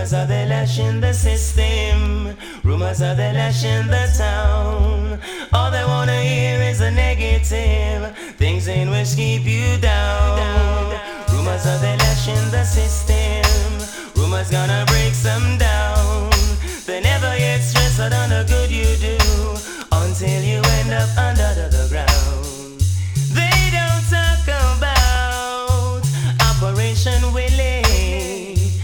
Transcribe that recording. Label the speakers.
Speaker 1: Rumors are the lash in the system. Rumors are the lash in the town. All they wanna hear is a negative. Things in which keep you down. Rumors are the lash in the system. Rumors gonna bring